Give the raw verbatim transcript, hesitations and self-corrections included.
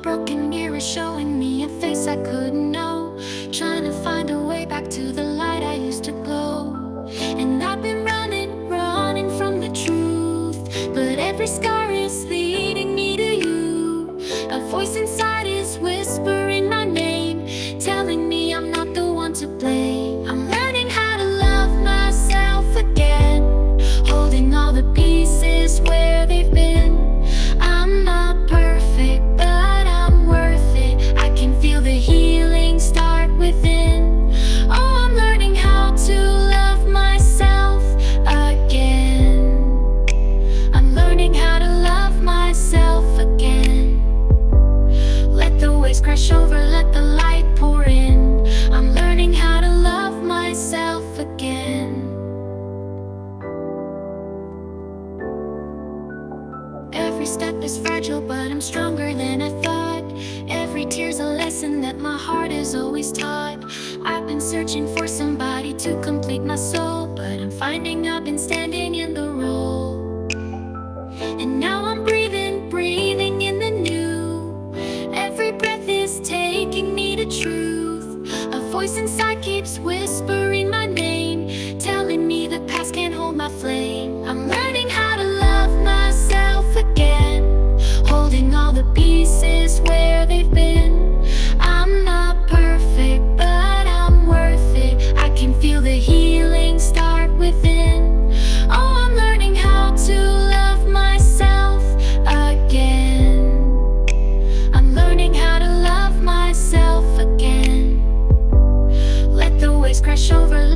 broken mirror showing me a face I couldn't know, trying to find a way back to the light I used to glow. And I've been running, running from the truth, but every scar is leading me to you. A voice inside is whispering my name, telling me I'm not the one to blame. I'm learning how to love myself again, holding all the pieces where they've been. I'm not perfect, but I'm worth it. I can feel the healing start within. Oh, I'm learning how to love myself again. I'm learning how to love myself again. Let the waves crash over, let the light pour in. I'm learning how to love myself again. Every step is fragile, but I'm stronger than I thought. Every tear's a lesson that my heart is always taught. I've been searching for somebody to complete my soul, but I'm finding I've been standing in the role. And now I'm breathing, breathing in the new. Every breath is taking me to truth. A voice inside keeps whispering my name, telling me the past can't hold my flame. I'm learning